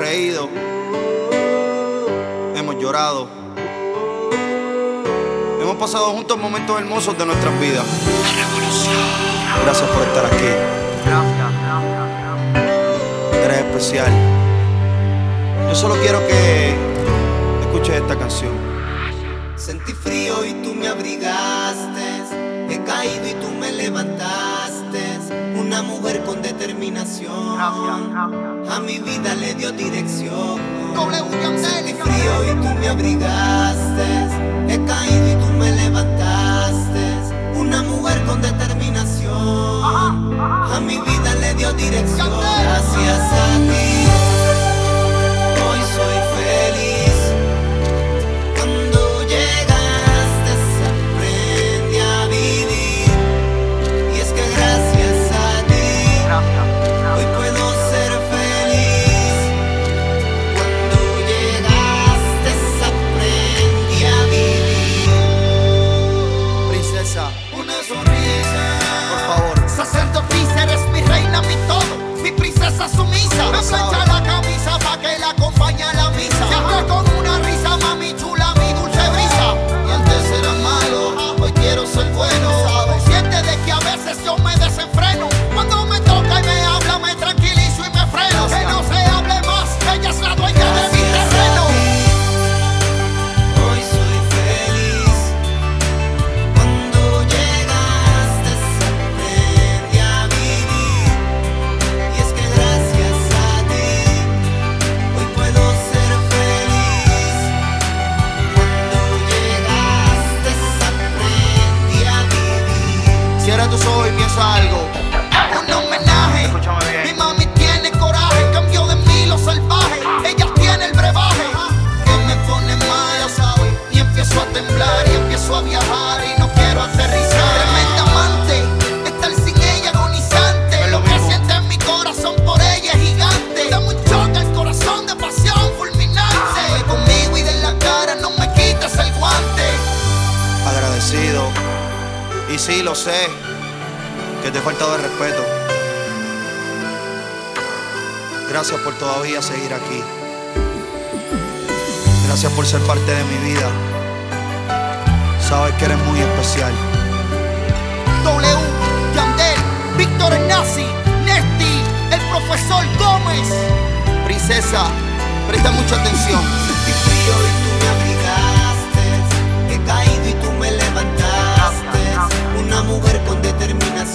reído, hemos llorado, hemos pasado juntos momentos hermosos de nuestras vidas. Gracias por estar aquí. Eres especial. Yo solo quiero que escuches esta canción. Sentí frío y tú me abrigaste. He caído y tú me levantaste. Una mujer con determinación. A mi vida le dio dirección. Sentí frío y tú me abrigaste. He caído y tú me levantaste. Una mujer con determinación. A mi vida le dio dirección. Gracias a ti hoy soy feliz. Cuando llegaste aprendí a vivir. Y es que gracias a ti hoy puedo ser feliz. Cuando llegaste aprendí a vivir. Princesa, Una sonrisa, por favor. sacerdotisa, eres mi reina, mi todo, mi princesa sumisa. Me plancha la camisa pa' que la acompañe a la misa. Siempre con una risa, mami chula, mi dulce brisa. Y antes era malo, hoy quiero ser bueno. Consciente de que a veces yo me desenfreno. Cuando me toca y me habla, me tranquilizo y me freno. Que no se hable más, ella es la dueña de mi terreno. Hoy soy feliz. Cuando llegaste aprendí a vivir. Y es que gracias a ti hoy puedo ser feliz. Cuando llegaste aprendí a vivir. Cierra tus ojos y piensa algo. Un homenaje. Escúchame bien. Mi mami tiene coraje, cambió de mí lo salvaje. Ella tiene el brebaje que me pone mal, ya sabes. Y empiezo a temblar y empiezo a viajar y no quiero aterrizar. Tremenda amante, estar sin ella agonizante. Es lo Lo que mismo. siente en mi corazón por ella es gigante. Dame un choque al corazón de pasión fulminante. Ve conmigo y de la cara no me quites el guante. Agradecido. Y sí, lo sé, que te he faltado de respeto. Gracias por todavía seguir aquí. Gracias por ser parte de mi vida. Sabes que eres muy especial. W, Yandel, Víctor el Nazi, Nesti, el profesor Gómez. Princesa, presta mucha atención. Sentí frío y tú me abrigaste. He caído y tú me levantaste. Una mujer con determinación.